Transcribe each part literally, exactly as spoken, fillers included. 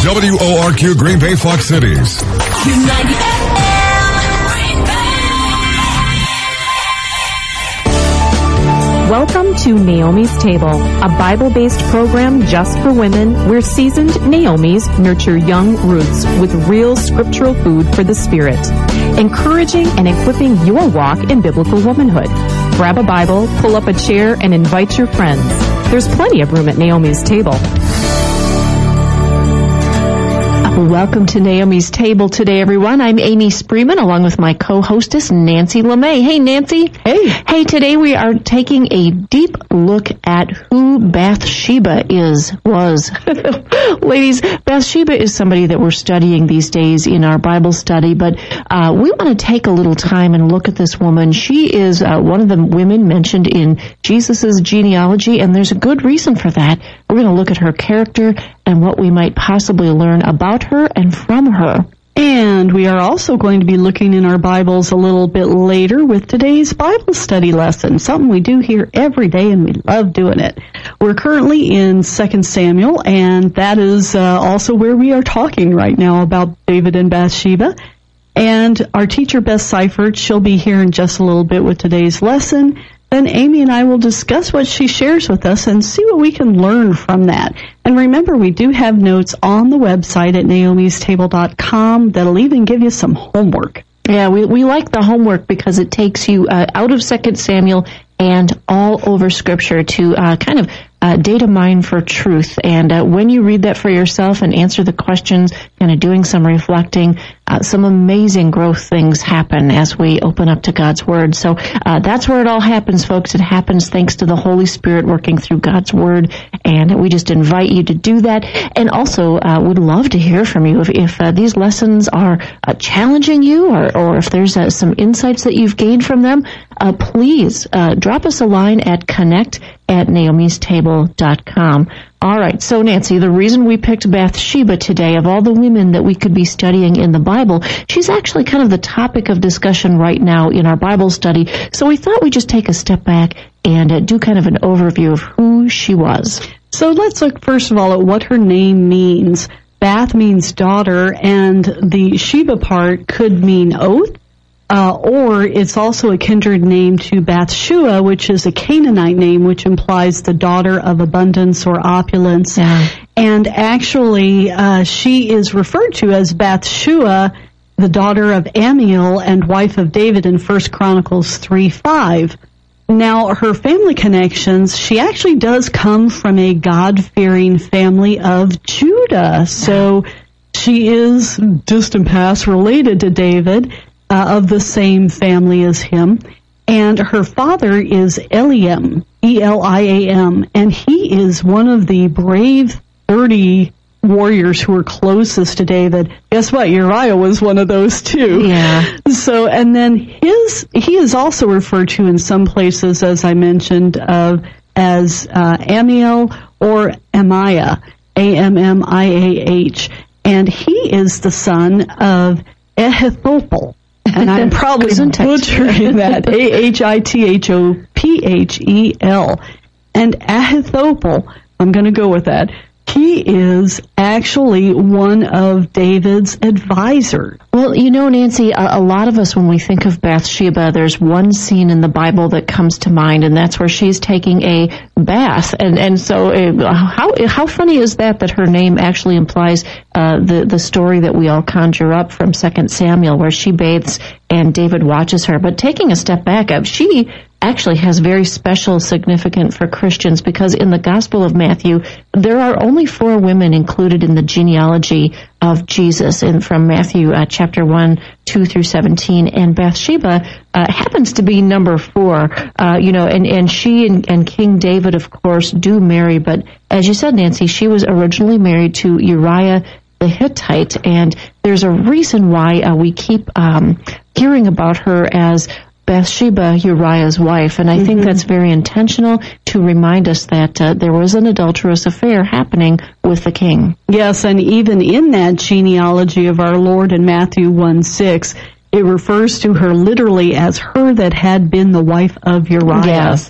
W O R Q Green Bay, Fox Cities. Welcome to Naomi's Table, a Bible-based program just for women where seasoned Naomis nurture young Ruths with real scriptural food for the spirit, encouraging and equipping your walk in biblical womanhood. Grab a Bible, pull up a chair, and invite your friends. There's plenty of room at Naomi's Table. Welcome to Naomi's Table today, everyone. I'm Amy Spreeman, along with my co-hostess, Nancy LeMay. Hey, Nancy. Hey. Hey, today we are taking a deep look at who Bathsheba is, was. Ladies, Bathsheba is somebody that we're studying these days in our Bible study, but uh, we want to take a little time and look at this woman. She is uh, one of the women mentioned in Jesus' genealogy, and there's a good reason for that. We're going to look at her character and what we might possibly learn about her and from her. And we are also going to be looking in our Bibles a little bit later with today's Bible study lesson, something we do here every day, and we love doing it. We're currently in Second Samuel, and that is uh, also where we are talking right now about David and Bathsheba. And our teacher, Beth Seifert, she'll be here in just a little bit with today's lesson. Then Amy and I will discuss what she shares with us and see what we can learn from that. And remember, we do have notes on the website at naomis table dot com that'll even give you some homework. Yeah, we, we like the homework because it takes you uh, out of Second Samuel and all over Scripture to uh, kind of uh, data mine for truth. And uh, when you read that for yourself and answer the questions, kind of doing some reflecting, uh, some amazing growth things happen as we open up to God's Word. So uh, that's where it all happens, folks. It happens thanks to the Holy Spirit working through God's Word, and we just invite you to do that. And also uh, would love to hear from you if, if uh, these lessons are uh, challenging you, or, or if there's uh, some insights that you've gained from them. Uh, please uh, drop us a line at connect at naomis table dot com. All right, so Nancy, the reason we picked Bathsheba today, of all the women that we could be studying in the Bible, she's actually kind of the topic of discussion right now in our Bible study. So we thought we'd just take a step back and uh, do kind of an overview of who she was. So let's look first of all at what her name means. Bath means daughter, and the Sheba part could mean oath. Uh, or it's also a kindred name to Bathshua, which is a Canaanite name, which implies the daughter of abundance or opulence. Yeah. And actually, uh, she is referred to as Bathshua, the daughter of Amiel and wife of David in First Chronicles three five. Now, her family connections, she actually does come from a God-fearing family of Judah. So she is distant past related to David. Uh, of the same family as him. And her father is Eliam, E L I A M, and he is one of the brave thirty warriors who were closest to David. Guess what? Uriah was one of those too. Yeah. So, and then his, he is also referred to in some places, as I mentioned, uh, as uh, Amiel or Amiah, A M M I A H. And he is the son of Ahithophel. And I'm probably butchering that. A H I T H O P H E L. And Ahithophel, I'm going to go with that, he is actually one of David's advisors. Well, you know, Nancy, a, a lot of us, when we think of Bathsheba, there's one scene in the Bible that comes to mind, and that's where she's taking a bath. And and so uh, how how funny is that, that her name actually implies uh, the, the story that we all conjure up from Second Samuel, where she bathes and David watches her. But taking a step back up, she actually has very special significance for Christians, because in the Gospel of Matthew, there are only four women included in the genealogy of Jesus, and from Matthew uh, chapter one, two through seventeen, and Bathsheba uh, happens to be number four. Uh, you know, and, and she and, and King David, of course, do marry, but as you said, Nancy, she was originally married to Uriah the Hittite, and there's a reason why uh, we keep um, hearing about her as Bathsheba, Uriah's wife, and I mm-hmm. think that's very intentional to remind us that uh, there was an adulterous affair happening with the king. Yes, and even in that genealogy of our Lord in Matthew one six, it refers to her literally as her that had been the wife of Uriah. Yes.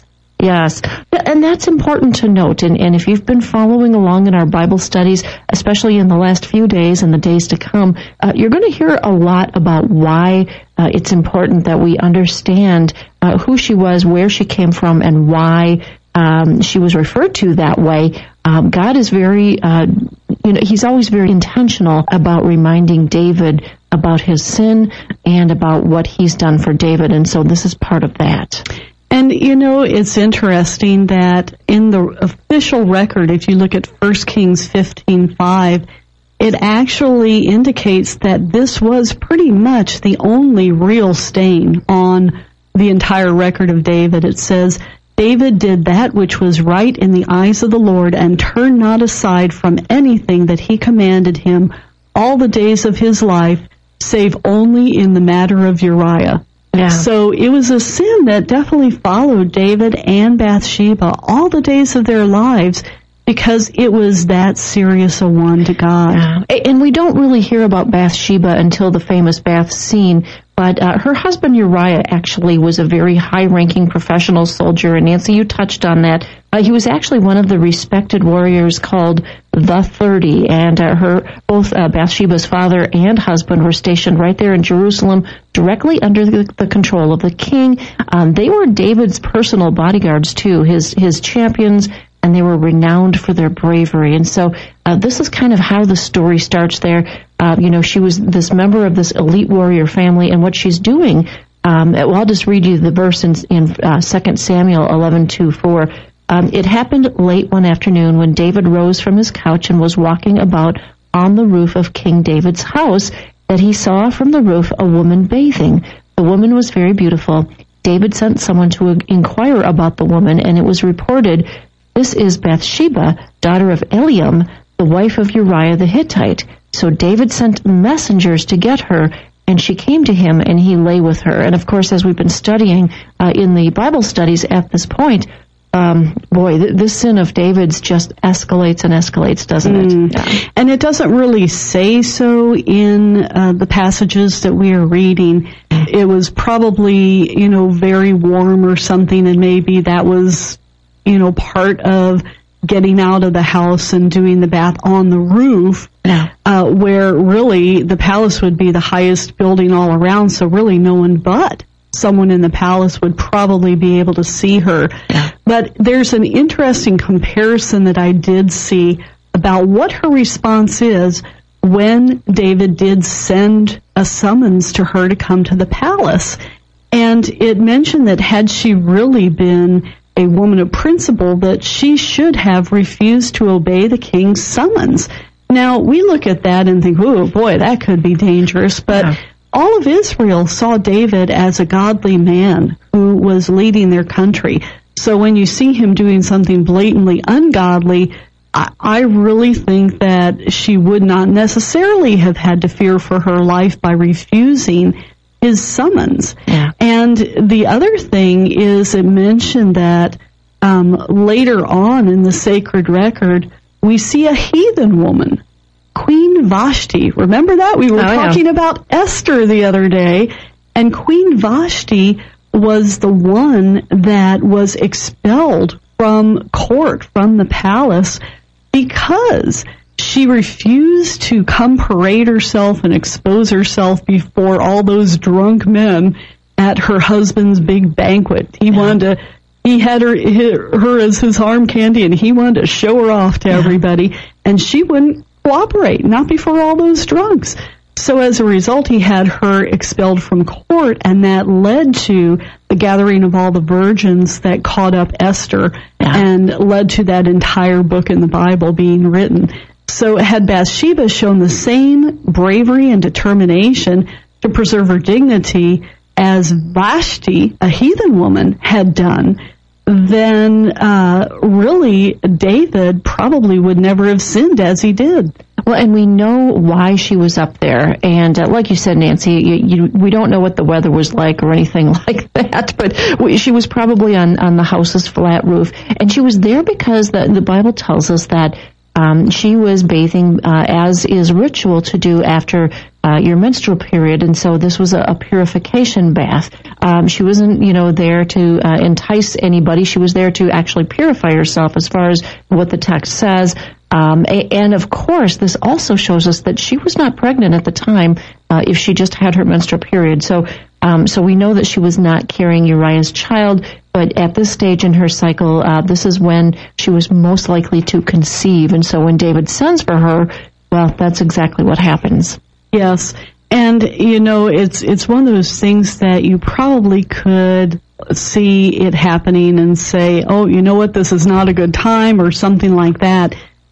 Yes, and that's important to note. And, and if you've been following along in our Bible studies, especially in the last few days and the days to come, uh, you're going to hear a lot about why uh, it's important that we understand uh, who she was, where she came from, and why um, she was referred to that way. Um, God is very, uh, you know, he's always very intentional about reminding David about his sin and about what he's done for David. And so this is part of that. And, you know, it's interesting that in the official record, if you look at First Kings fifteen five, it actually indicates that this was pretty much the only real stain on the entire record of David. It says, David did that which was right in the eyes of the Lord and turned not aside from anything that he commanded him all the days of his life, save only in the matter of Uriah. Yeah. So it was a sin that definitely followed David and Bathsheba all the days of their lives because it was that serious a one to God. Yeah. And we don't really hear about Bathsheba until the famous bath scene, but uh, her husband Uriah actually was a very high-ranking professional soldier, and Nancy, you touched on that. Uh, he was actually one of the respected warriors called the thirty, and uh, her both uh, Bathsheba's father and husband were stationed right there in Jerusalem, directly under the, the control of the king. Um, they were David's personal bodyguards too, his his champions, and they were renowned for their bravery. And so uh, this is kind of how the story starts there. Uh, you know, she was this member of this elite warrior family, and what she's doing, um, well, I'll just read you the verse in, in uh, Second Samuel eleven two four. Um, it happened late one afternoon when David rose from his couch and was walking about on the roof of King David's house that he saw from the roof a woman bathing. The woman was very beautiful. David sent someone to inquire about the woman, and it was reported, "This is Bathsheba, daughter of Eliam, the wife of Uriah the Hittite." So David sent messengers to get her, and she came to him, and he lay with her. And of course, as we've been studying uh, in the Bible studies at this point, Um, boy, th- this sin of David's just escalates and escalates, doesn't it? Mm. Yeah. And it doesn't really say so in uh, the passages that we are reading. It was probably, you know, very warm or something, and maybe that was, you know, part of getting out of the house and doing the bath on the roof, yeah. uh, where really the palace would be the highest building all around, so really no one but someone in the palace would probably be able to see her. Yeah. But there's an interesting comparison that I did see about what her response is when David did send a summons to her to come to the palace. And it mentioned that had she really been a woman of principle, that she should have refused to obey the king's summons. Now, we look at that and think, oh boy, that could be dangerous, but yeah. all of Israel saw David as a godly man who was leading their country. So when you see him doing something blatantly ungodly, I, I really think that she would not necessarily have had to fear for her life by refusing his summons. Yeah. And the other thing is it mentioned that um, later on in the sacred record, we see a heathen woman, Queen Vashti. Remember that? We were oh, talking yeah. about Esther the other day, and Queen Vashti was the one that was expelled from court, from the palace, because she refused to come parade herself and expose herself before all those drunk men at her husband's big banquet. He yeah. wanted to, he had her, her as his arm candy, and he wanted to show her off to yeah. everybody, and she wouldn't cooperate, not before all those drunks. So as a result, he had her expelled from court, and that led to the gathering of all the virgins that caught up Esther yeah. and led to that entire book in the Bible being written. So had Bathsheba shown the same bravery and determination to preserve her dignity as Vashti, a heathen woman, had done, then uh, really David probably would never have sinned as he did. Well, and we know why she was up there. And uh, like you said, Nancy, you, you, we don't know what the weather was like or anything like that, but we, she was probably on, on the house's flat roof. And she was there because the, the Bible tells us that um, she was bathing uh, as is ritual to do after uh, your menstrual period, and so this was a, a purification bath. Um, she wasn't, you know, there to uh, entice anybody. She was there to actually purify herself, as far as what the text says. Um, and of course, this also shows us that she was not pregnant at the time uh, if she just had her menstrual period. So, um, so we know that she was not carrying Uriah's child. But at this stage in her cycle, uh, this is when she was most likely to conceive. And so when David sends for her, well, that's exactly what happens. Yes. And, you know, it's it's one of those things that you probably could see it happening and say, oh, you know what, this is not a good time or something like that.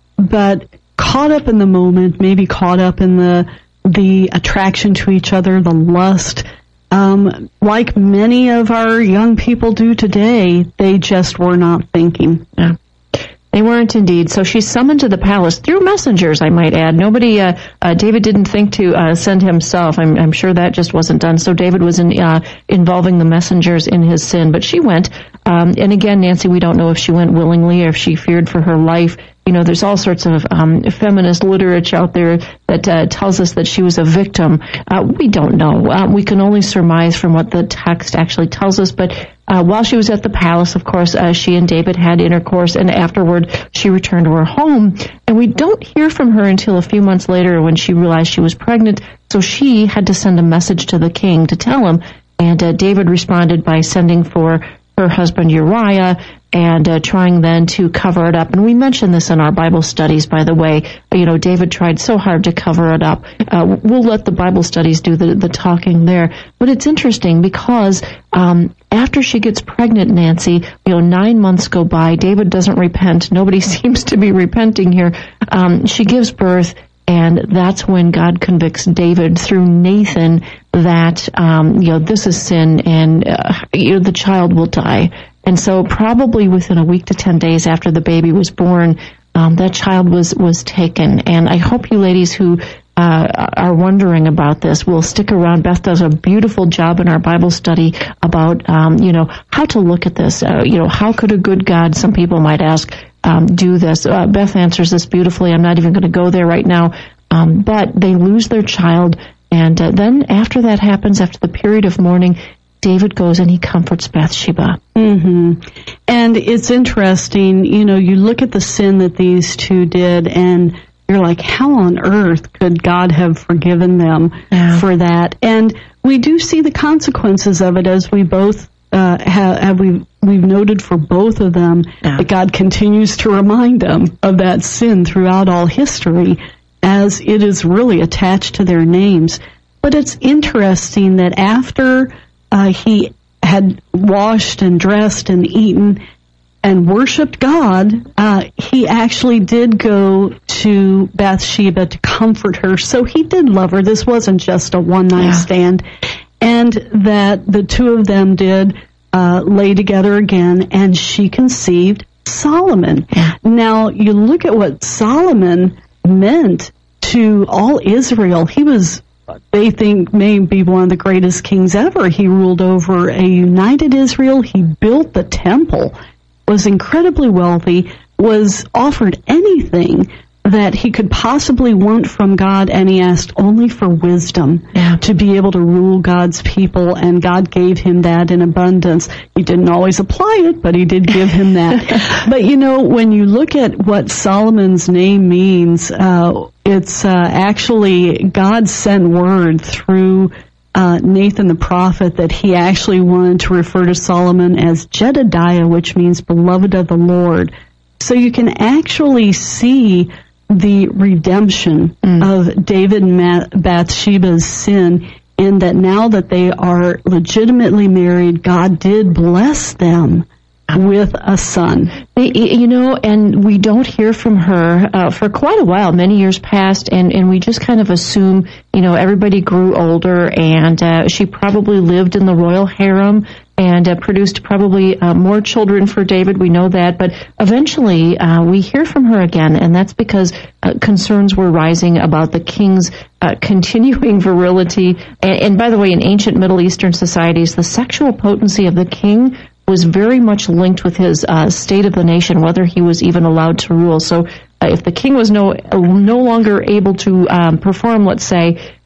But caught up in the moment, maybe caught up in the the attraction to each other, the lust, um, like many of our young people do today, they just were not thinking. Yeah. They weren't indeed. So she's summoned to the palace through messengers, I might add. Nobody, uh, uh, David didn't think to uh, send himself. I'm, I'm sure that just wasn't done. So David was in, uh, involving the messengers in his sin. But she went. Um, and again, Nancy, we don't know if she went willingly or if she feared for her life. You know, there's all sorts of um, feminist literature out there that uh, tells us that she was a victim. Uh, we don't know. Uh, we can only surmise from what the text actually tells us. But uh, while she was at the palace, of course, uh, she and David had intercourse, and afterward she returned to her home. And we don't hear from her until a few months later when she realized she was pregnant. So she had to send a message to the king to tell him. And uh, David responded by sending for her husband Uriah, and uh, trying then to cover it up. And we mentioned this in our Bible studies, by the way. You know, David tried so hard to cover it up. Uh, we'll let the Bible studies do the, the talking there. But it's interesting because um, after she gets pregnant, Nancy, you know, nine months go by. David doesn't repent. Nobody seems to be repenting here. Um, she gives birth, and that's when God convicts David through Nathan that, um, you know, this is sin, and uh, you know, the child will die. And so probably within a week to ten days after the baby was born, um, that child was, was taken. And I hope you ladies who uh, are wondering about this will stick around. Beth does a beautiful job in our Bible study about, um, you know, how to look at this. Uh, you know, how could a good God, some people might ask, um, do this? Uh, Beth answers this beautifully. I'm not even going to go there right now. Um, but they lose their child. And uh, then after that happens, after the period of mourning, David goes and he comforts Bathsheba. Mm-hmm. And it's interesting, you know, you look at the sin that these two did, and you're like, how on earth could God have forgiven them yeah. for that? And we do see the consequences of it, as we both uh, have, have we, we've noted for both of them, yeah. that God continues to remind them of that sin throughout all history, as it is really attached to their names. But it's interesting that after Uh, he had washed and dressed and eaten and worshipped God, uh, he actually did go to Bathsheba to comfort her. So he did love her. This wasn't just a one-night yeah. stand. And that the two of them did uh, lay together again, and she conceived Solomon. Yeah. Now, you look at what Solomon meant to all Israel. He was, they think, may be one of the greatest kings ever. He ruled over a united Israel. He built the temple, was incredibly wealthy, was offered anything that he could possibly want from God, and he asked only for wisdom yeah. to be able to rule God's people, and God gave him that in abundance. He didn't always apply it, but he did give him that. But, you know, when you look at what Solomon's name means, uh, it's uh, actually God sent word through uh, Nathan the prophet that he actually wanted to refer to Solomon as Jedediah, which means beloved of the Lord. So you can actually see the redemption mm. of David and Bathsheba's sin, in that now that they are legitimately married, God did bless them with a son. You know, and we don't hear from her uh, for quite a while. Many years passed, and, and we just kind of assume, you know, everybody grew older, and uh, she probably lived in the royal harem and uh, produced probably uh, more children for David. We know that. But eventually uh, we hear from her again, and that's because uh, concerns were rising about the king's uh, continuing virility. And, and by the way, in ancient Middle Eastern societies, the sexual potency of the king was very much linked with his uh, state of the nation, whether he was even allowed to rule. So uh, if the king was no no longer able to um, perform, let's say,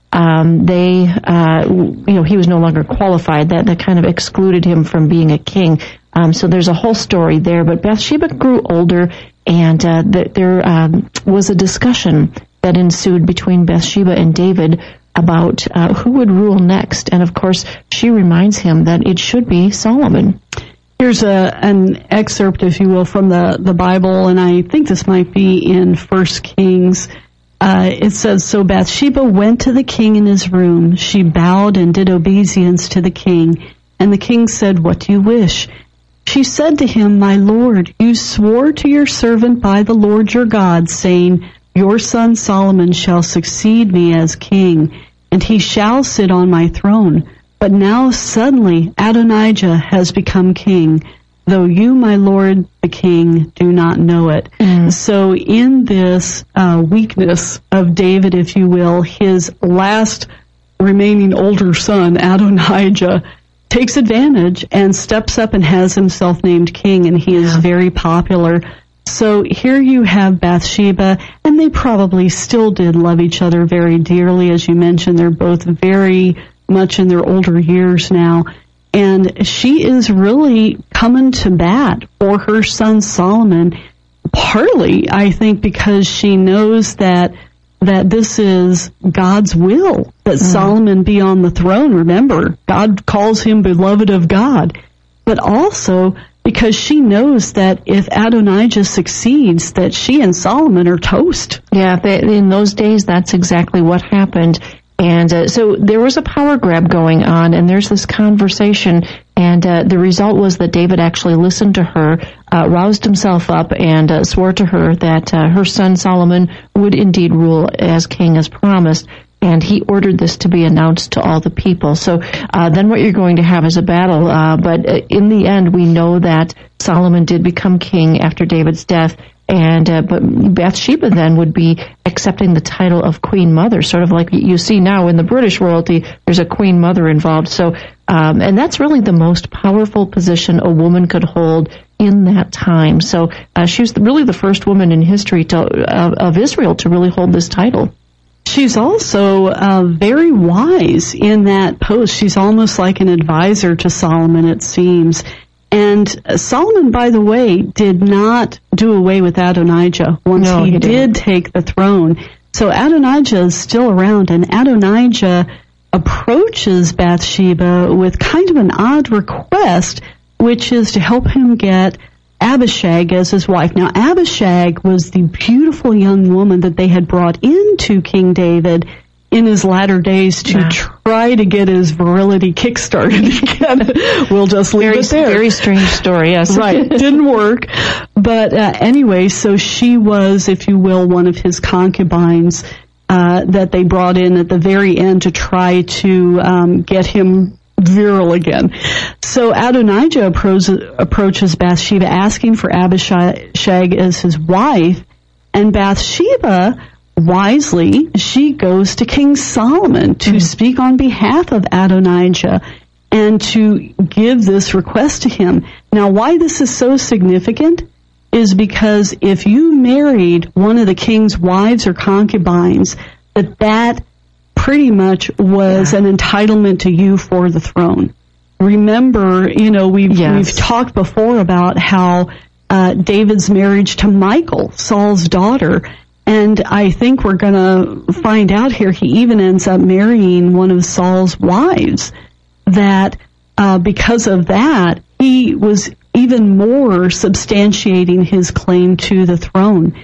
um, they, uh, you know, he was no longer qualified. That that kind of excluded him from being a king. Um, so there's a whole story there. But Bathsheba grew older, and uh, th- there um, was a discussion that ensued between Bathsheba and David about uh, who would rule next. And of course, she reminds him that it should be Solomon. Here's a, an excerpt, if you will, from the, the Bible, and I think this might be in First Kings. Uh, it says, "So Bathsheba went to the king in his room. She bowed and did obeisance to the king. And the king said, 'What do you wish?' She said to him, 'My lord, you swore to your servant by the Lord your God, saying, Your son Solomon shall succeed me as king, and he shall sit on my throne. But now suddenly Adonijah has become king, though you, my lord the king, do not know it.'" Mm. So in this uh, weakness of David, if you will, his last remaining older son, Adonijah, takes advantage and steps up and has himself named king, and he is very popular. So here you have Bathsheba, and they probably still did love each other very dearly. As you mentioned, they're both very much in their older years now. And she is really coming to bat for her son Solomon, partly, I think, because she knows that that this is God's will, that mm. Solomon be on the throne. Remember, God calls him beloved of God. But also because she knows that if Adonijah succeeds, that she and Solomon are toast. Yeah, they, in those days, that's exactly what happened. And uh, so there was a power grab going on, and there's this conversation, and uh, the result was that David actually listened to her, uh, roused himself up, and uh, swore to her that uh, her son Solomon would indeed rule as king as promised. And he ordered this to be announced to all the people. So uh, then what you're going to have is a battle. Uh, but in the end, we know that Solomon did become king after David's death. And uh, but Bathsheba then would be accepting the title of Queen Mother, sort of like you see now in the British royalty. There's a Queen Mother involved. So um, and that's really the most powerful position a woman could hold in that time. So uh, she was really the first woman in history to, uh, of Israel to really hold this title. She's also uh, very wise in that post. She's almost like an advisor to Solomon, it seems. And Solomon, by the way, did not do away with Adonijah once no, he, he did take the throne. So Adonijah is still around, and Adonijah approaches Bathsheba with kind of an odd request, which is to help him get Abishag as his wife. Now, Abishag was the beautiful young woman that they had brought into King David in his latter days to yeah. try to get his virility kick-started again. We'll just leave very, it there. Very strange story, yes. Right. Didn't work. But uh, anyway, so she was, if you will, one of his concubines uh, that they brought in at the very end to try to um, get him virile again. So Adonijah approaches, approaches Bathsheba asking for Abishag as his wife, and Bathsheba, wisely, she goes to King Solomon to mm-hmm. speak on behalf of Adonijah and to give this request to him. Now, why this is so significant is because if you married one of the king's wives or concubines, that that pretty much was yeah. an entitlement to you for the throne. Remember, you know, we've, yes. we've talked before about how uh, David's marriage to Michal, Saul's daughter, and I think we're going to find out here he even ends up marrying one of Saul's wives, that uh, because of that, he was even more substantiating his claim to the throne.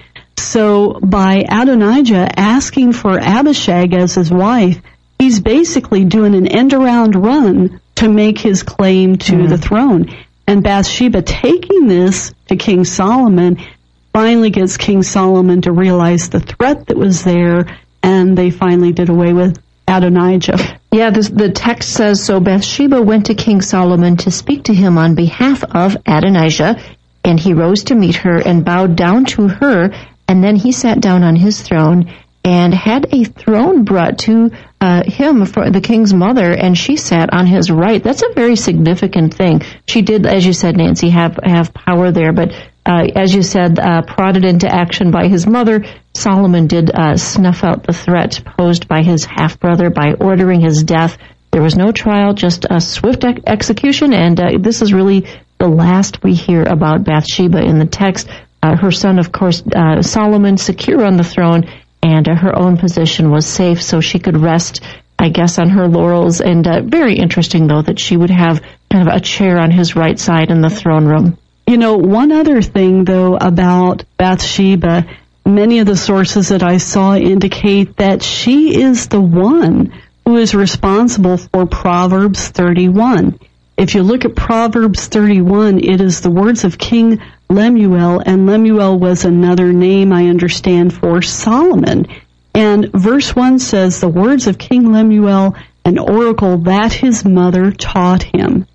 So by Adonijah asking for Abishag as his wife, he's basically doing an end-around run to make his claim to mm. the throne. And Bathsheba taking this to King Solomon finally gets King Solomon to realize the threat that was there, and they finally did away with Adonijah. Yeah, this, the text says, "So Bathsheba went to King Solomon to speak to him on behalf of Adonijah, and he rose to meet her and bowed down to her. And then he sat down on his throne and had a throne brought to uh, him for the king's mother, and she sat on his right." That's a very significant thing. She did, as you said, Nancy, have have power there, but uh, as you said, uh, prodded into action by his mother, Solomon did uh, snuff out the threat posed by his half-brother by ordering his death. There was no trial, just a swift ex- execution, and uh, this is really the last we hear about Bathsheba in the text. Uh, her son, of course, uh, Solomon, secure on the throne, and uh, her own position was safe, so she could rest, I guess, on her laurels. And uh, very interesting, though, that she would have kind of a chair on his right side in the throne room. You know, one other thing, though, about Bathsheba, many of the sources that I saw indicate that she is the one who is responsible for Proverbs thirty-one. If you look at Proverbs thirty-one, it is the words of King Lemuel, and Lemuel was another name, I understand, for Solomon. And verse one says, the words of King Lemuel, an oracle that his mother taught him.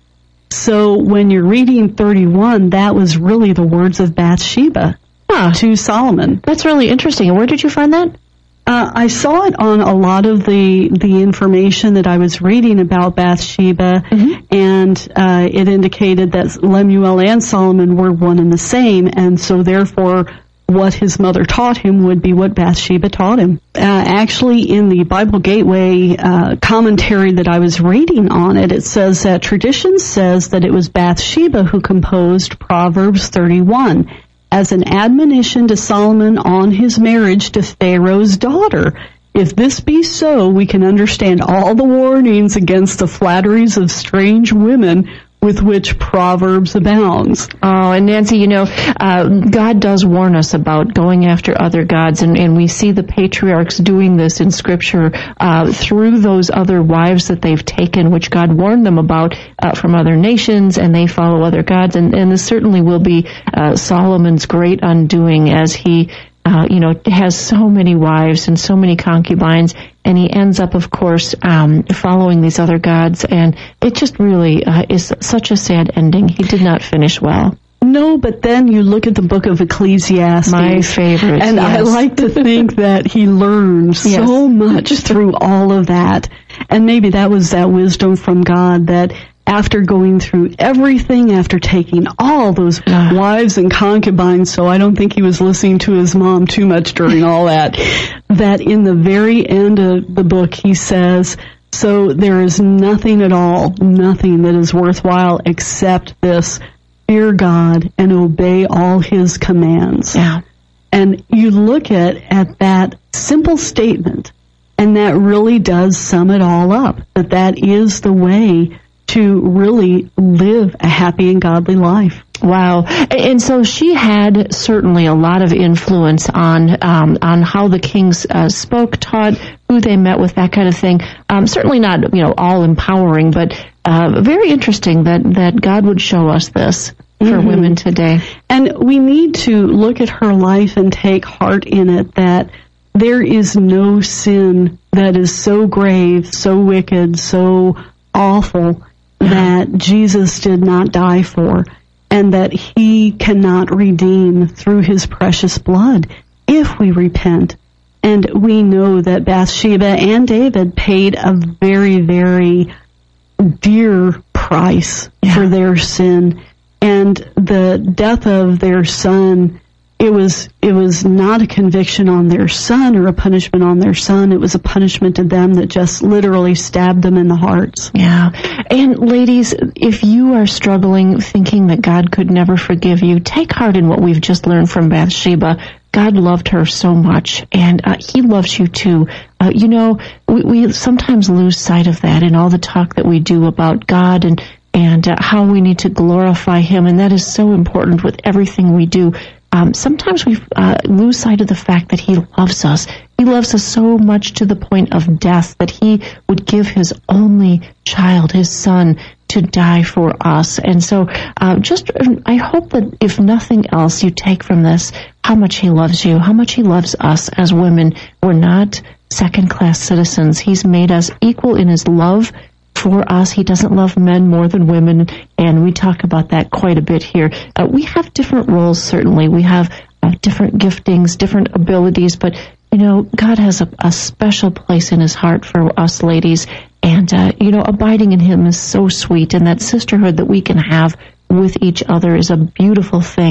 So when you're reading thirty-one, that was really the words of Bathsheba huh. to Solomon. That's really interesting. And where did you find that? Uh, I saw it on a lot of the, the information that I was reading about Bathsheba, mm-hmm. and uh, it indicated that Lemuel and Solomon were one and the same, and so therefore what his mother taught him would be what Bathsheba taught him. Uh, actually, in the Bible Gateway uh, commentary that I was reading on it, it says that tradition says that it was Bathsheba who composed Proverbs thirty-one as an admonition to Solomon on his marriage to Pharaoh's daughter. If this be so, we can understand all the warnings against the flatteries of strange women with which Proverbs abounds. Oh, and Nancy, you know, uh, God does warn us about going after other gods, and, and we see the patriarchs doing this in Scripture uh, through those other wives that they've taken, which God warned them about uh, from other nations, and they follow other gods, and, and this certainly will be uh, Solomon's great undoing as he Uh, you know, has so many wives and so many concubines, and he ends up, of course, um, following these other gods, and it just really uh, is such a sad ending. He did not finish well. No, but then you look at the book of Ecclesiastes. My favorite, And yes. I like to think that he learned yes. so much through all of that. And maybe that was that wisdom from God that after going through everything, after taking all those uh. wives and concubines, so I don't think he was listening to his mom too much during all that, that in the very end of the book he says, so there is nothing at all, nothing that is worthwhile except this, fear God and obey all his commands. Yeah. And you look at, at that simple statement, and that really does sum it all up, that that is the way to really live a happy and godly life. Wow. And so she had certainly a lot of influence on um, on how the kings uh, spoke, taught, who they met with, that kind of thing. Um, certainly not, you know, all empowering, but uh, very interesting that, that God would show us this for mm-hmm. women today. And we need to look at her life and take heart in it that there is no sin that is so grave, so wicked, so awful that Jesus did not die for, and that he cannot redeem through his precious blood if we repent. And we know that Bathsheba and David paid a very, very dear price yeah. for their sin. And the death of their son, it was it was not a conviction on their son or a punishment on their son. It was a punishment to them that just literally stabbed them in the hearts. Yeah. And ladies, if you are struggling thinking that God could never forgive you, take heart in what we've just learned from Bathsheba. God loved her so much, and uh, he loves you too. Uh, you know, we, we sometimes lose sight of that in all the talk that we do about God and, and uh, how we need to glorify him, and that is so important with everything we do. Um, sometimes we uh, lose sight of the fact that he loves us. He loves us so much to the point of death that he would give his only child, his son, to die for us. And so uh, just, I hope that if nothing else, you take from this how much he loves you, how much he loves us as women. We're not second-class citizens. He's made us equal in his love for us. He doesn't love men more than women, and we talk about that quite a bit here. Uh, we have different roles, certainly. We have uh, different giftings, different abilities, but, you know, God has a, a special place in his heart for us ladies, and, uh, you know, abiding in him is so sweet, and that sisterhood that we can have with each other is a beautiful thing.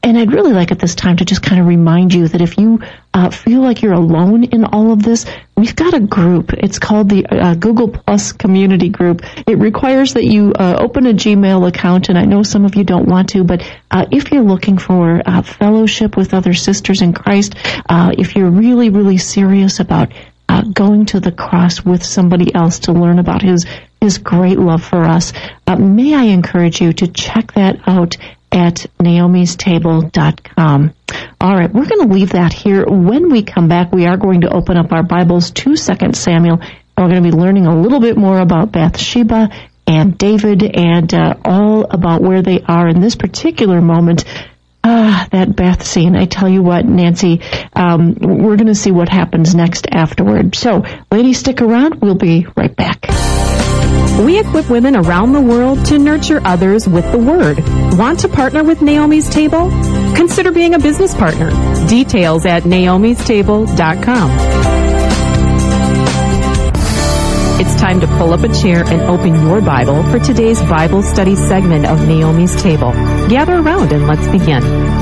and I'd really like at this time to just kind of remind you that if you uh, feel like you're alone in all of this, we've got a group. It's called the uh, Google Plus Community Group. It requires that you uh, open a Gmail account, and I know some of you don't want to, but uh, if you're looking for uh, fellowship with other sisters in Christ, uh, if you're really, really serious about uh, going to the cross with somebody else to learn about His His great love for us, uh, may I encourage you to check that out at naomis table dot com. All right, we're going to leave that here. When we come back, we are going to open up our Bibles to Second Samuel, and we're going to be learning a little bit more about Bathsheba and David and uh, all about where they are in this particular moment. Ah, that bath scene. I tell you what, Nancy, um, we're going to see what happens next afterward. So, ladies, stick around. We'll be right back. We equip women around the world to nurture others with the Word. Want to partner with Naomi's Table? Consider being a business partner. Details at naomis table dot com. It's time to pull up a chair and open your Bible for today's Bible study segment of Naomi's Table. Gather around and let's begin.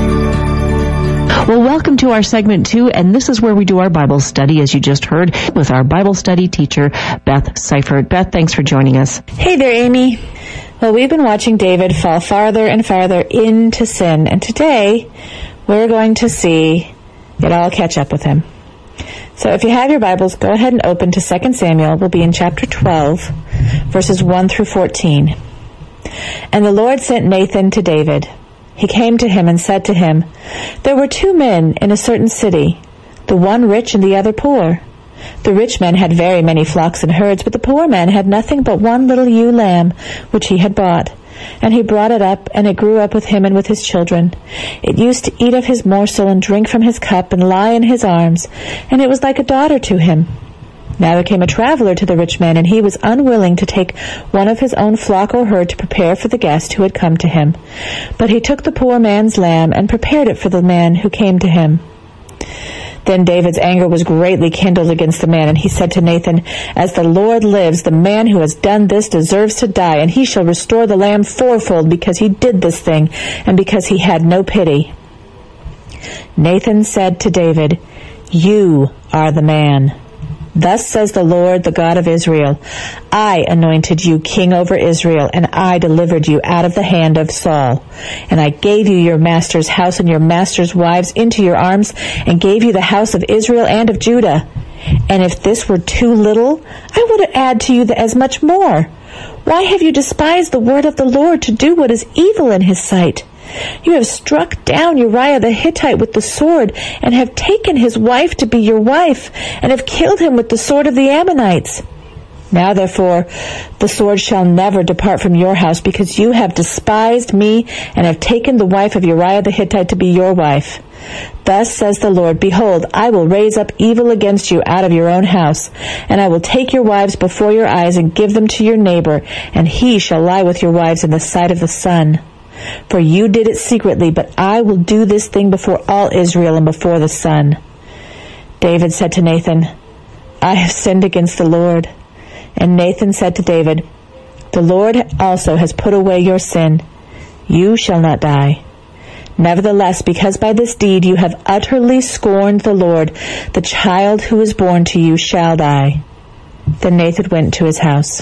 Well, welcome to our segment two, and this is where we do our Bible study, as you just heard, with our Bible study teacher, Beth Seifert. Beth, thanks for joining us. Hey there, Amy. Well, we've been watching David fall farther and farther into sin, and today we're going to see it all catch up with him. So if you have your Bibles, go ahead and open to Second Samuel. We'll be in chapter twelve, verses one through fourteen. And the Lord sent Nathan to David. He came to him and said to him, There were two men in a certain city, the one rich and the other poor. The rich man had very many flocks and herds, but the poor man had nothing but one little ewe lamb, which he had bought. And he brought it up, and it grew up with him and with his children. It used to eat of his morsel and drink from his cup and lie in his arms, and it was like a daughter to him. Now there came a traveler to the rich man, and he was unwilling to take one of his own flock or herd to prepare for the guest who had come to him. But he took the poor man's lamb and prepared it for the man who came to him. Then David's anger was greatly kindled against the man, and he said to Nathan, As the Lord lives, the man who has done this deserves to die, and he shall restore the lamb fourfold because he did this thing, and because he had no pity. Nathan said to David, You are the man. Thus says the Lord, the God of Israel, I anointed you king over Israel, and I delivered you out of the hand of Saul. And I gave you your master's house and your master's wives into your arms, and gave you the house of Israel and of Judah. And if this were too little, I would add to you as much more. Why have you despised the word of the Lord to do what is evil in his sight? You have struck down Uriah the Hittite with the sword, and have taken his wife to be your wife, and have killed him with the sword of the Ammonites. Now therefore the sword shall never depart from your house, because you have despised me, and have taken the wife of Uriah the Hittite to be your wife. Thus says the Lord, Behold, I will raise up evil against you out of your own house, and I will take your wives before your eyes, and give them to your neighbor, and he shall lie with your wives in the sight of the sun. For you did it secretly, but I will do this thing before all Israel and before the sun. David said to Nathan, I have sinned against the Lord. And Nathan said to David, The Lord also has put away your sin. You shall not die. Nevertheless, because by this deed you have utterly scorned the Lord, the child who is born to you shall die. Then Nathan went to his house.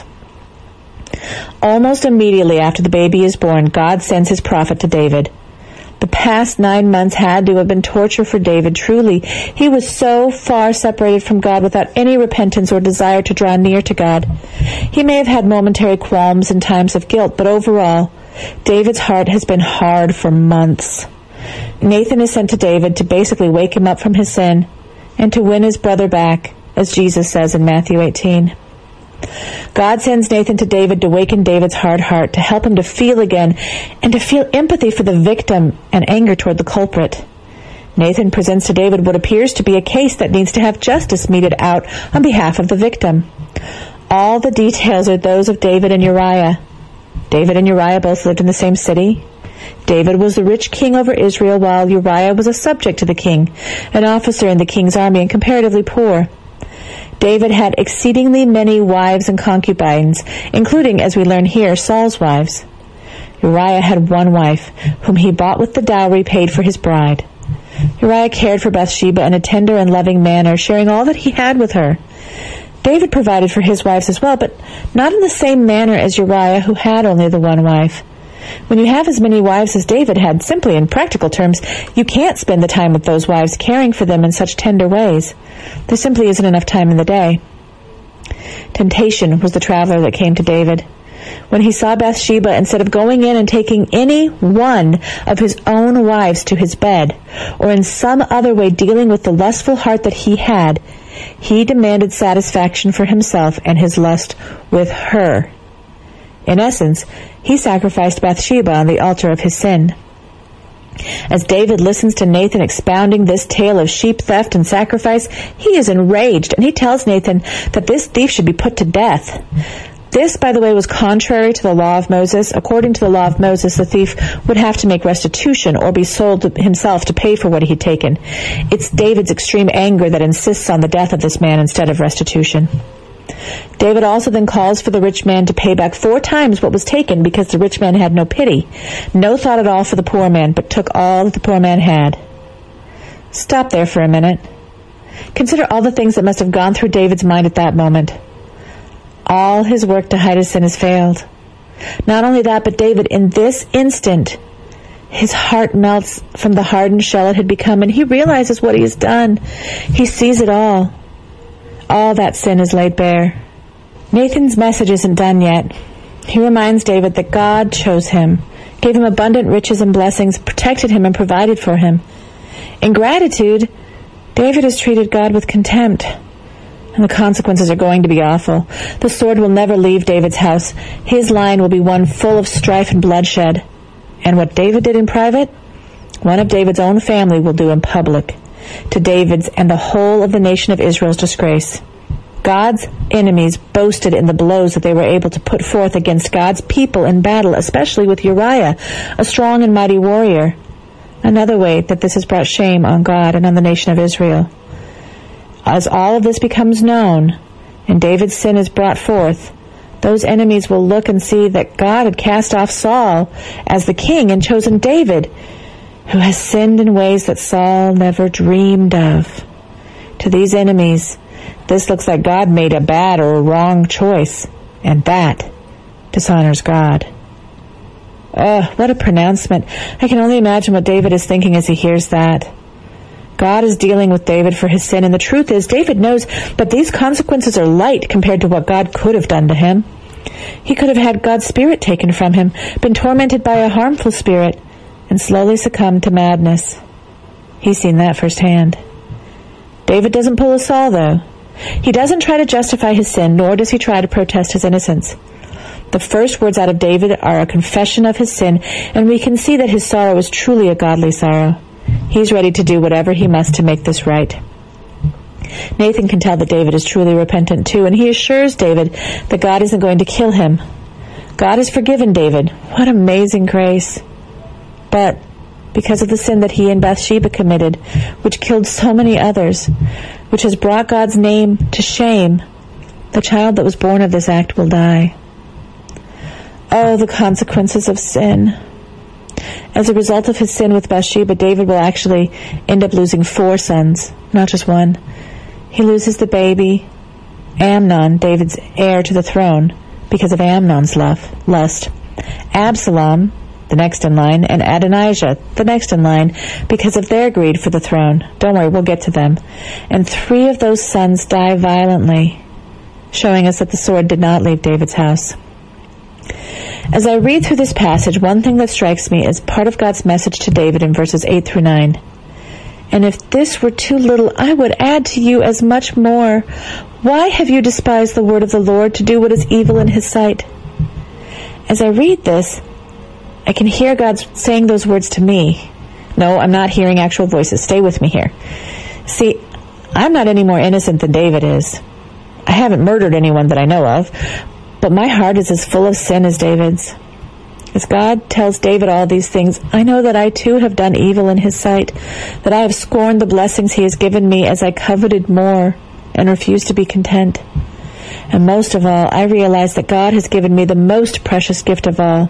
Almost immediately after the baby is born, God sends his prophet to David. The past nine months had to have been torture for David. Truly, he was so far separated from God without any repentance or desire to draw near to God. He may have had momentary qualms and times of guilt, but overall, David's heart has been hard for months. Nathan is sent to David to basically wake him up from his sin and to win his brother back, as Jesus says in Matthew eighteen. God sends Nathan to David to waken David's hard heart, to help him to feel again, and to feel empathy for the victim and anger toward the culprit. Nathan presents to David what appears to be a case that needs to have justice meted out on behalf of the victim. All the details are those of David and Uriah. David and Uriah both lived in the same city. David was the rich king over Israel, while Uriah was a subject to the king, an officer in the king's army, and comparatively poor. David had exceedingly many wives and concubines, including, as we learn here, Saul's wives. Uriah had one wife, whom he bought with the dowry paid for his bride. Uriah cared for Bathsheba in a tender and loving manner, sharing all that he had with her. David provided for his wives as well, but not in the same manner as Uriah, who had only the one wife. When you have as many wives as David had, simply in practical terms, you can't spend the time with those wives caring for them in such tender ways. There simply isn't enough time in the day. Temptation was the traveler that came to David. When he saw Bathsheba, instead of going in and taking any one of his own wives to his bed, or in some other way dealing with the lustful heart that he had, he demanded satisfaction for himself and his lust with her. In essence, he sacrificed Bathsheba on the altar of his sin. As David listens to Nathan expounding this tale of sheep theft and sacrifice, he is enraged, and he tells Nathan that this thief should be put to death. This, by the way, was contrary to the law of Moses. According to the law of Moses, the thief would have to make restitution or be sold to himself to pay for what he had taken. It's David's extreme anger that insists on the death of this man instead of restitution. David also then calls for the rich man to pay back four times what was taken, because the rich man had no pity, no thought at all for the poor man, but took all that the poor man had. Stop there for a minute. Consider all the things that must have gone through David's mind at that moment. All his work to hide his sin has failed. Not only that, but David, in this instant, his heart melts from the hardened shell it had become, and he realizes what he has done. He sees it all. All that sin is laid bare. Nathan's message isn't done yet. He reminds David that God chose him, gave him abundant riches and blessings, protected him and provided for him. In gratitude, David has treated God with contempt. And the consequences are going to be awful. The sword will never leave David's house. His line will be one full of strife and bloodshed. And what David did in private, one of David's own family will do in public, to David's and the whole of the nation of Israel's disgrace. God's enemies boasted in the blows that they were able to put forth against God's people in battle, especially with Uriah, a strong and mighty warrior. Another way that this has brought shame on God and on the nation of Israel. As all of this becomes known, and David's sin is brought forth, those enemies will look and see that God had cast off Saul as the king and chosen David, who has sinned in ways that Saul never dreamed of. To these enemies, this looks like God made a bad or a wrong choice, and that dishonors God. Oh, what a pronouncement. I can only imagine what David is thinking as he hears that. God is dealing with David for his sin, and the truth is, David knows that these consequences are light compared to what God could have done to him. He could have had God's spirit taken from him, been tormented by a harmful spirit, and slowly succumbed to madness. He's seen that firsthand. David doesn't pull a Saul, though. He doesn't try to justify his sin, nor does he try to protest his innocence. The first words out of David are a confession of his sin, and we can see that his sorrow is truly a godly sorrow. He's ready to do whatever he must to make this right. Nathan can tell that David is truly repentant too, and he assures David that God isn't going to kill him. God has forgiven David. What amazing grace. But because of the sin that he and Bathsheba committed, which killed so many others, which has brought God's name to shame, the child that was born of this act will die. Oh, the consequences of sin. As a result of his sin with Bathsheba, David will actually end up losing four sons, not just one. He loses the baby, Amnon, David's heir to the throne, because of Amnon's love, lust. Absalom, the next in line, and Adonijah, the next in line, because of their greed for the throne. Don't worry, we'll get to them. And three of those sons die violently, showing us that the sword did not leave David's house. As I read through this passage, one thing that strikes me is part of God's message to David in verses eight through nine. And if this were too little, I would add to you as much more. Why have you despised the word of the Lord to do what is evil in his sight? As I read this, I can hear God saying those words to me. No, I'm not hearing actual voices. Stay with me here. See, I'm not any more innocent than David is. I haven't murdered anyone that I know of, but my heart is as full of sin as David's. As God tells David all these things, I know that I too have done evil in his sight, that I have scorned the blessings he has given me as I coveted more and refused to be content. And most of all, I realize that God has given me the most precious gift of all,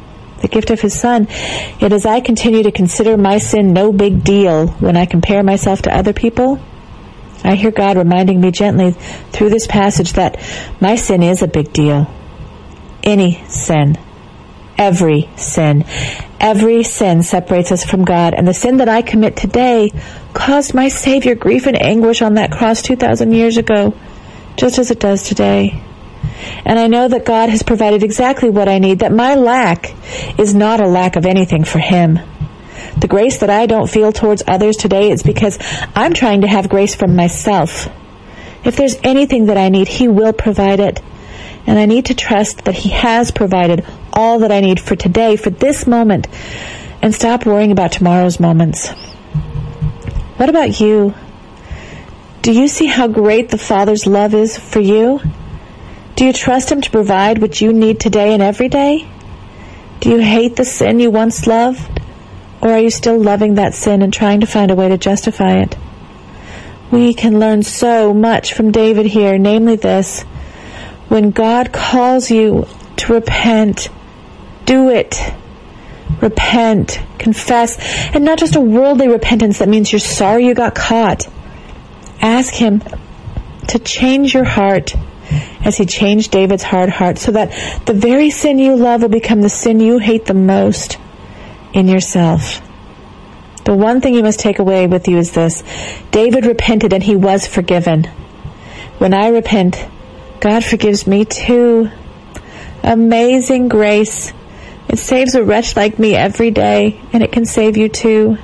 the gift of his Son. Yet as I continue to consider my sin no big deal when I compare myself to other people, I hear God reminding me gently through this passage that my sin is a big deal. Any sin. Every sin. Every sin separates us from God, and the sin that I commit today caused my Savior grief and anguish on that cross two thousand years ago, just as it does today. And I know that God has provided exactly what I need, that my lack is not a lack of anything for Him. The grace that I don't feel towards others today is because I'm trying to have grace from myself. If there's anything that I need, He will provide it. And I need to trust that He has provided all that I need for today, for this moment, and stop worrying about tomorrow's moments. What about you? Do you see how great the Father's love is for you? Do you trust Him to provide what you need today and every day? Do you hate the sin you once loved? Or are you still loving that sin and trying to find a way to justify it? We can learn so much from David here, namely this: when God calls you to repent, do it. Repent, confess, and not just a worldly repentance that means you're sorry you got caught. Ask Him to change your heart as He changed David's hard heart, so that the very sin you love will become the sin you hate the most in yourself. The one thing you must take away with you is this: David repented and he was forgiven. When I repent, God forgives me too. Amazing grace. It saves a wretch like me every day, and it can save you too.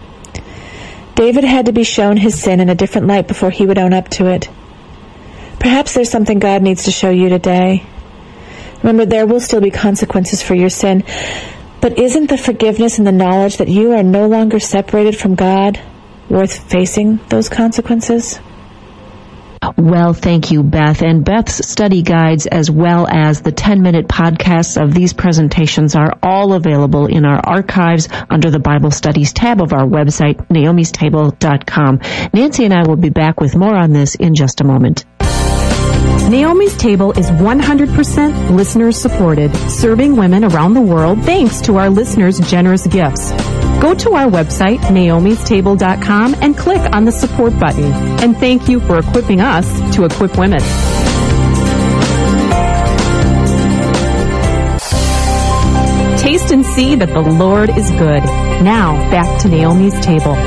David had to be shown his sin in a different light before he would own up to it. Perhaps there's something God needs to show you today. Remember, there will still be consequences for your sin, but isn't the forgiveness and the knowledge that you are no longer separated from God worth facing those consequences? Well, thank you, Beth. And Beth's study guides, as well as the ten-minute podcasts of these presentations, are all available in our archives under the Bible Studies tab of our website, naomis table dot com. Nancy and I will be back with more on this in just a moment. Naomi's Table is one hundred percent listener-supported, serving women around the world thanks to our listeners' generous gifts. Go to our website, naomis table dot com, and click on the support button. And thank you for equipping us to equip women. Taste and see that the Lord is good. Now, back to Naomi's Table.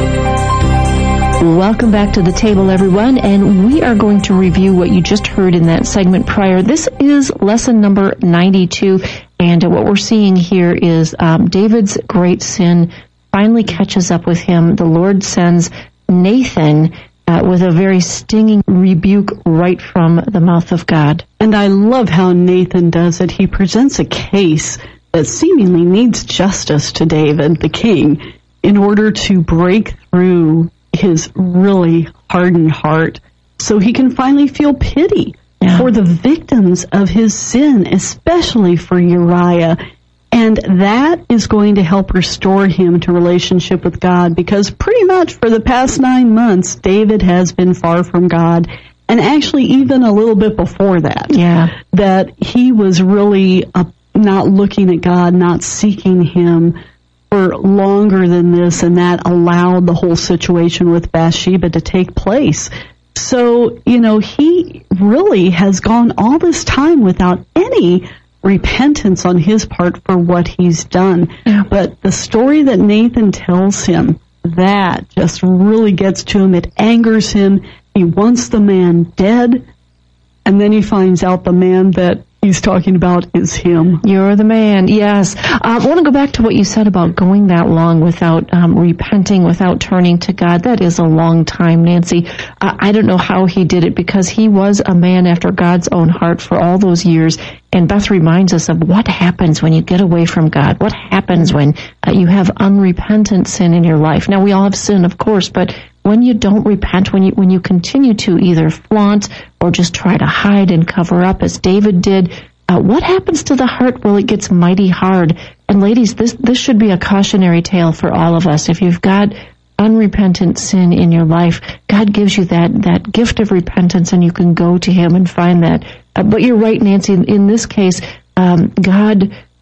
Welcome back to the table, everyone, and we are going to review what you just heard in that segment prior. This is lesson number ninety-two, and what we're seeing here is um, David's great sin finally catches up with him. The Lord sends Nathan uh, with a very stinging rebuke right from the mouth of God. And I love how Nathan does it. He presents a case that seemingly needs justice to David, the king, in order to break through his really hardened heart so he can finally feel pity yeah. for the victims of his sin, especially for Uriah. And that is going to help restore him to relationship with God, because pretty much for the past nine months, David has been far from God. And actually even a little bit before that, yeah. that he was really uh, not looking at God, not seeking Him for longer than this, and that allowed the whole situation with Bathsheba to take place. So, you know, he really has gone all this time without any repentance on his part for what he's done. Yeah. But the story that Nathan tells him, that just really gets to him. It angers him. He wants the man dead, and then he finds out the man that he's talking about is him. You're the man, yes. Uh, I want to go back to what you said about going that long without um, repenting, without turning to God. That is a long time, Nancy. Uh, I don't know how he did it, because he was a man after God's own heart for all those years. And Beth reminds us of what happens when you get away from God. What happens when uh, you have unrepentant sin in your life. Now, we all have sin, of course, but when you don't repent, when you when you continue to either flaunt or just try to hide and cover up, as David did, uh, what happens to the heart? Well, it gets mighty hard. And ladies, this this should be a cautionary tale for all of us. If you've got unrepentant sin in your life, God gives you that that gift of repentance, and you can go to Him and find that. Uh, but you're right, Nancy. In, in this case, um, God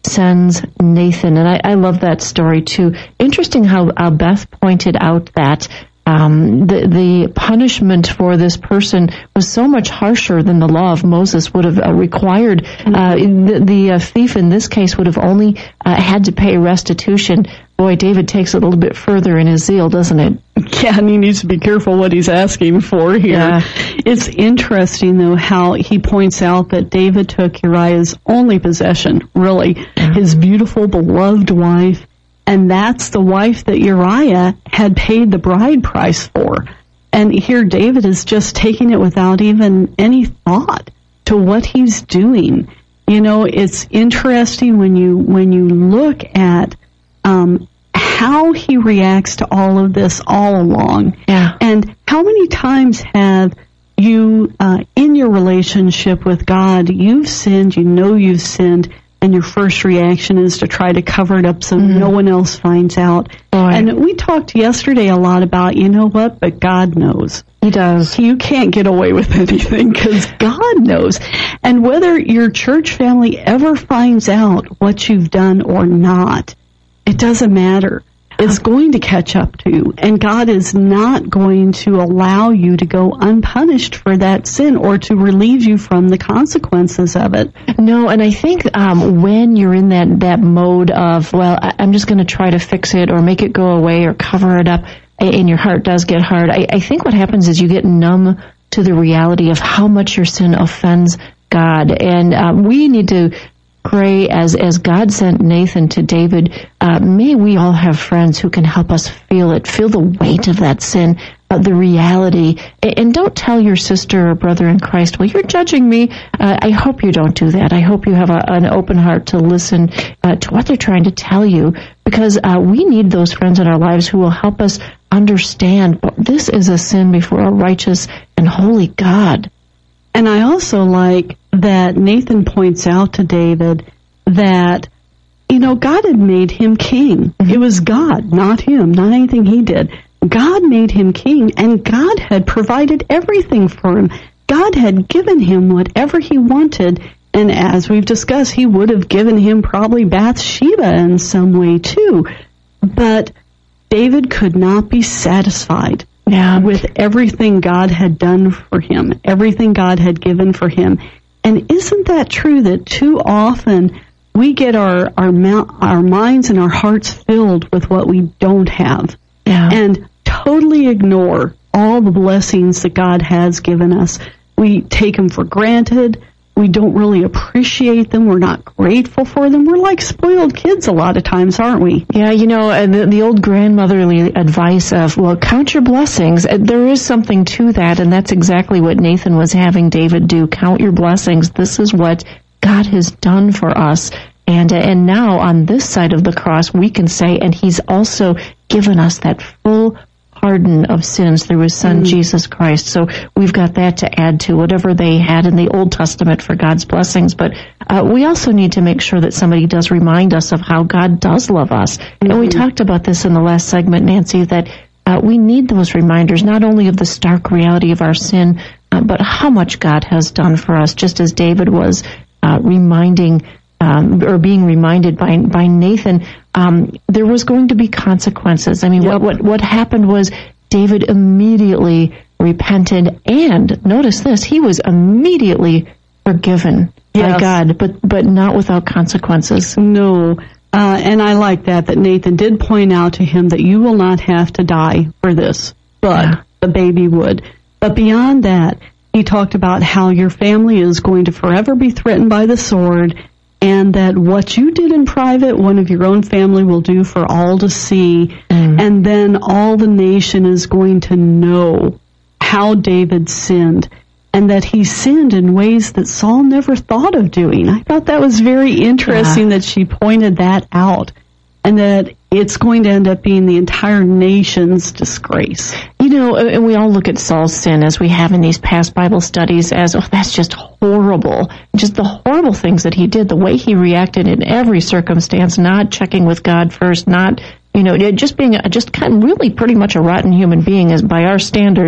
sends Nathan. And I, I love that story too. Interesting how uh, Beth pointed out that Um, the, the punishment for this person was so much harsher than the law of Moses would have uh, required. Uh, the the uh, thief in this case would have only uh, had to pay restitution. Boy, David takes it a little bit further in his zeal, doesn't it? Yeah, and he needs to be careful what he's asking for here. Yeah. It's interesting, though, how he points out that David took Uriah's only possession, really, yeah. his beautiful, beloved wife. And that's the wife that Uriah had paid the bride price for. And here David is just taking it without even any thought to what he's doing. You know, it's interesting when you when you look at um, how he reacts to all of this all along. Yeah. And how many times have you, uh, in your relationship with God, you've sinned, you know you've sinned, and your first reaction is to try to cover it up so mm. no one else finds out. Boy. And we talked yesterday a lot about, you know what, but God knows. He does. You can't get away with anything because God knows. And whether your church family ever finds out what you've done or not, it doesn't matter. It's going to catch up to you, and God is not going to allow you to go unpunished for that sin or to relieve you from the consequences of it. No, and I think um, when you're in that, that mode of, well, I'm just going to try to fix it or make it go away or cover it up, and your heart does get hard, I, I think what happens is you get numb to the reality of how much your sin offends God, and um, we need to pray as as God sent Nathan to David, uh, may we all have friends who can help us feel it, feel the weight of that sin, uh, the reality. And, and don't tell your sister or brother in Christ, well, you're judging me. Uh, I hope you don't do that. I hope you have a, an open heart to listen uh, to what they're trying to tell you, because uh, we need those friends in our lives who will help us understand this is a sin before a righteous and holy God. And I also like that Nathan points out to David that, you know, God had made him king. Mm-hmm. It was God, not him, not anything he did. God made him king, and God had provided everything for him. God had given him whatever he wanted, and as we've discussed, he would have given him probably Bathsheba in some way too. But David could not be satisfied. Yeah, with everything God had done for him, everything God had given for him. And isn't that true that too often we get our our, our minds and our hearts filled with what we don't have, yeah. and totally ignore all the blessings that God has given us? We take them for granted. We don't really appreciate them. We're not grateful for them. We're like spoiled kids a lot of times, aren't we? Yeah, you know, the, the old grandmotherly advice of, well, count your blessings. There is something to that, and that's exactly what Nathan was having David do. Count your blessings. This is what God has done for us. And and now on this side of the cross, we can say, and he's also given us that full pardon of sins through his son, mm. Jesus Christ. So we've got that to add to whatever they had in the Old Testament for God's blessings. But uh, we also need to make sure that somebody does remind us of how God does love us. Mm-hmm. And we talked about this in the last segment, Nancy, that uh, we need those reminders, not only of the stark reality of our sin, uh, but how much God has done for us, just as David was uh, reminding Um, or being reminded by by Nathan, um, there was going to be consequences. I mean, yep. what, what what happened was David immediately repented, and notice this, he was immediately forgiven yes. by God, but but not without consequences. No, uh, and I like that, that Nathan did point out to him that you will not have to die for this, but yeah. the baby would. But beyond that, he talked about how your family is going to forever be threatened by the sword, and that what you did in private, one of your own family will do for all to see. Mm. And then all the nation is going to know how David sinned, and that he sinned in ways that Saul never thought of doing. I thought that was very interesting yeah. that she pointed that out, and that it's going to end up being the entire nation's disgrace. You know, and we all look at Saul's sin, as we have in these past Bible studies, as, oh, that's just horrible. Just the horrible things that he did, the way he reacted in every circumstance, not checking with God first, not, you know, just being, a, just kind of really pretty much a rotten human being as by our standards.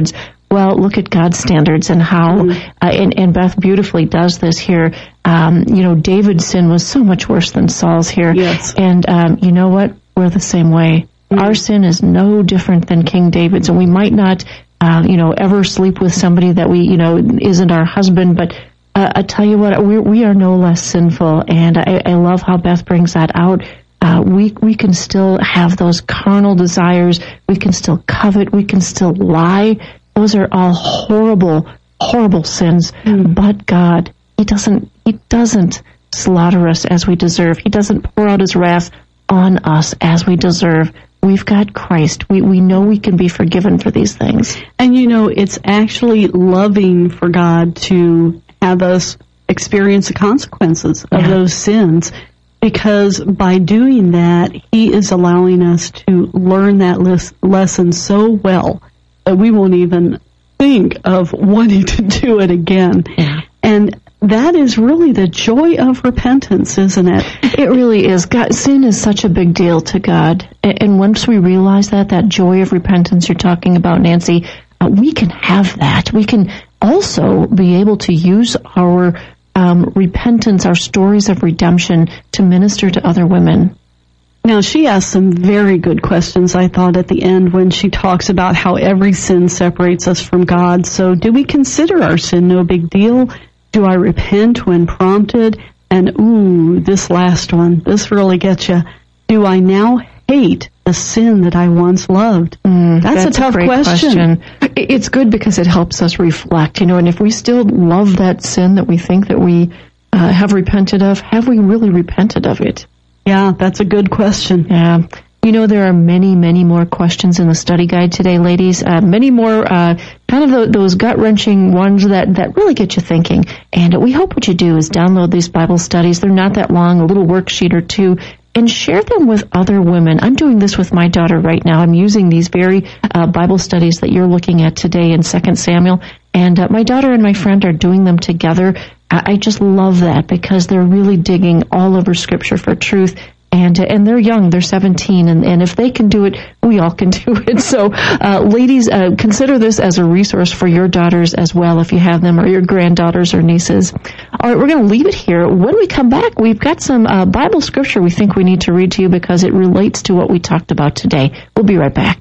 Well, look at God's standards and how, mm-hmm. uh, and, and Beth beautifully does this here. Um, you know, David's sin was so much worse than Saul's here. Yes. And um, you know what? We're the same way. Mm-hmm. Our sin is no different than King David's, and we might not, uh, you know, ever sleep with somebody that we, you know, isn't our husband, but uh, I tell you what, we we are no less sinful, and I, I love how Beth brings that out. Uh, we we can still have those carnal desires. We can still covet. We can still lie. Those are all horrible, horrible sins. Mm. But God, He doesn't He doesn't slaughter us as we deserve. He doesn't pour out His wrath on us as we deserve. We've got Christ. We we know we can be forgiven for these things. And you know, it's actually loving for God to have us experience the consequences of yeah. those sins. Because by doing that, He is allowing us to learn that les- lesson so well that we won't even think of wanting to do it again. Yeah. And that is really the joy of repentance, isn't it? It really is. God, sin is such a big deal to God. And once we realize that, that joy of repentance you're talking about, Nancy, uh, we can have that. We can also be able to use our Um, repentance, our stories of redemption, to minister to other women. Now, she asked some very good questions, I thought, at the end when she talks about how every sin separates us from God. So do we consider our sin no big deal? Do I repent when prompted? And, ooh, this last one, this really gets you. Do I now hate the sin that I once loved? Mm, that's, that's a tough a great question. question. It's good because it helps us reflect, you know, and if we still love that sin that we think that we uh, have repented of, have we really repented of it? Yeah, that's a good question. Yeah. You know, there are many, many more questions in the study guide today, ladies. Uh, many more uh, kind of the, those gut-wrenching ones that, that really get you thinking. And we hope what you do is download these Bible studies. They're not that long, a little worksheet or two, and share them with other women. I'm doing this with my daughter right now. I'm using these very uh, Bible studies that you're looking at today in Second Samuel, and uh, my daughter and my friend are doing them together. I, I just love that because they're really digging all over Scripture for truth. And and they're young, they're seventeen, and, and if they can do it, we all can do it. So, uh, ladies, uh, consider this as a resource for your daughters as well, if you have them, or your granddaughters or nieces. All right, we're going to leave it here. When we come back, we've got some uh, Bible scripture we think we need to read to you because it relates to what we talked about today. We'll be right back.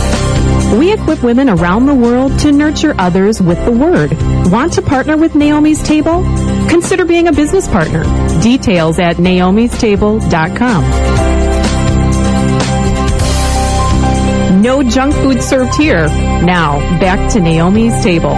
We equip women around the world to nurture others with the Word. Want to partner with Naomi's Table? Consider being a business partner. Details at naomis table dot com. No junk food served here. Now, back to Naomi's Table.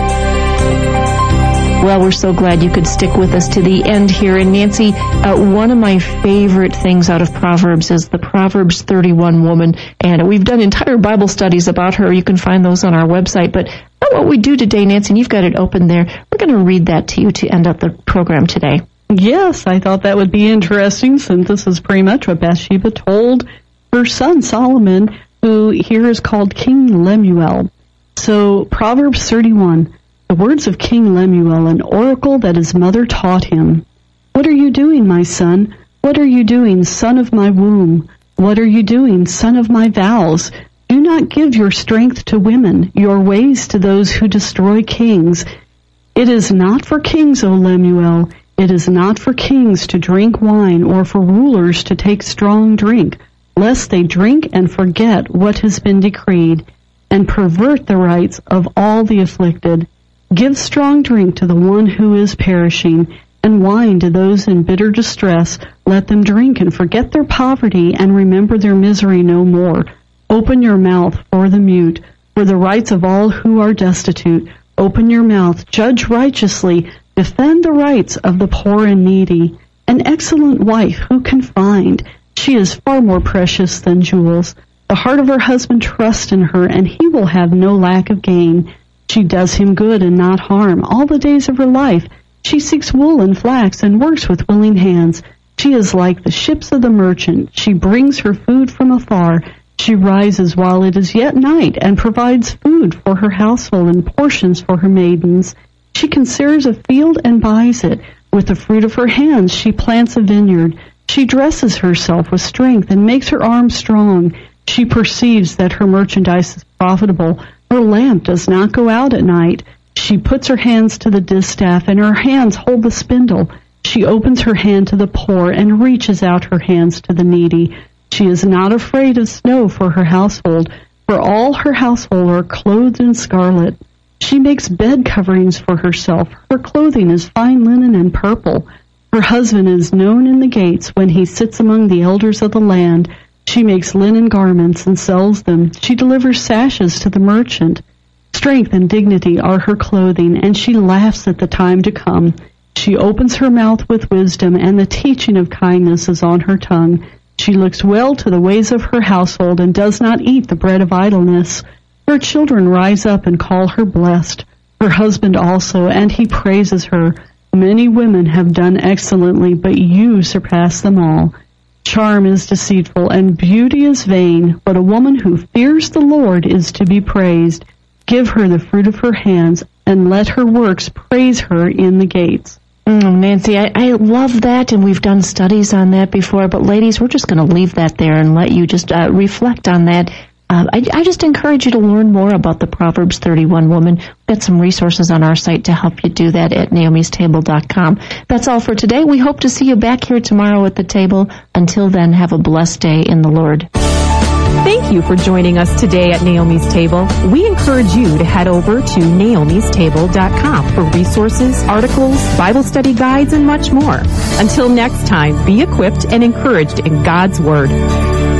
Well, we're so glad you could stick with us to the end here. And Nancy, uh, one of my favorite things out of Proverbs is the Proverbs thirty-one woman. And we've done entire Bible studies about her. You can find those on our website. But what we do today, Nancy, and you've got it open there, we're going to read that to you to end up the program today. Yes, I thought that would be interesting since this is pretty much what Bathsheba told her son Solomon, who here is called King Lemuel. So Proverbs thirty-one. The words of King Lemuel, an oracle that his mother taught him. What are you doing, my son? What are you doing, son of my womb? What are you doing, son of my vows? Do not give your strength to women, your ways to those who destroy kings. It is not for kings, O Lemuel. It is not for kings to drink wine or for rulers to take strong drink, lest they drink and forget what has been decreed and pervert the rights of all the afflicted. Give strong drink to the one who is perishing, and wine to those in bitter distress. Let them drink and forget their poverty and remember their misery no more. Open your mouth for the mute, for the rights of all who are destitute. Open your mouth, judge righteously, defend the rights of the poor and needy. An excellent wife who can find? She is far more precious than jewels. The heart of her husband trusts in her, and he will have no lack of gain. She does him good and not harm all the days of her life. She seeks wool and flax and works with willing hands. She is like the ships of the merchant. She brings her food from afar. She rises while it is yet night and provides food for her household and portions for her maidens. She considers a field and buys it. With the fruit of her hands she plants a vineyard. She dresses herself with strength and makes her arms strong. She perceives that her merchandise is profitable. Her lamp does not go out at night. She puts her hands to the distaff, and her hands hold the spindle. She opens her hand to the poor and reaches out her hands to the needy. She is not afraid of snow for her household, for all her household are clothed in scarlet. She makes bed coverings for herself. Her clothing is fine linen and purple. Her husband is known in the gates when he sits among the elders of the land. She makes linen garments and sells them. She delivers sashes to the merchant. Strength and dignity are her clothing, and she laughs at the time to come. She opens her mouth with wisdom, and the teaching of kindness is on her tongue. She looks well to the ways of her household and does not eat the bread of idleness. Her children rise up and call her blessed. Her husband also, and he praises her. Many women have done excellently, but you surpass them all. Charm is deceitful, and beauty is vain, but a woman who fears the Lord is to be praised. Give her the fruit of her hands, and let her works praise her in the gates. Mm, Nancy, I, I love that, and we've done studies on that before, but ladies, we're just going to leave that there and let you just uh, reflect on that. Uh, I, I just encourage you to learn more about the Proverbs thirty-one woman. We've got some resources on our site to help you do that at naomis table dot com. That's all for today. We hope to see you back here tomorrow at the table. Until then, have a blessed day in the Lord. Thank you for joining us today at Naomi's Table. We encourage you to head over to naomis table dot com for resources, articles, Bible study guides, and much more. Until next time, be equipped and encouraged in God's Word.